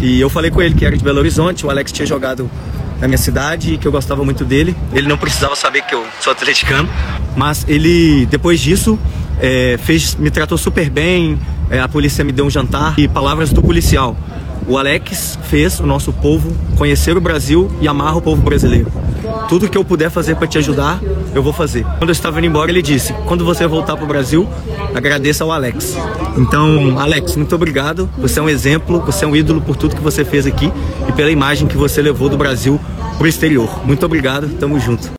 E eu falei com ele que era de Belo Horizonte, o Alex tinha jogado na minha cidade e que eu gostava muito dele. Ele não precisava saber que eu sou atleticano, mas ele, depois disso, me tratou super bem, a polícia me deu um jantar. E palavras do policial: o Alex fez o nosso povo conhecer o Brasil e amar o povo brasileiro. Tudo que eu puder fazer para te ajudar, eu vou fazer. Quando eu estava indo embora, ele disse: quando você voltar para o Brasil, agradeça ao Alex. Então, Alex, muito obrigado. Você é um exemplo, você é um ídolo por tudo que você fez aqui e pela imagem que você levou do Brasil para o exterior. Muito obrigado, tamo junto.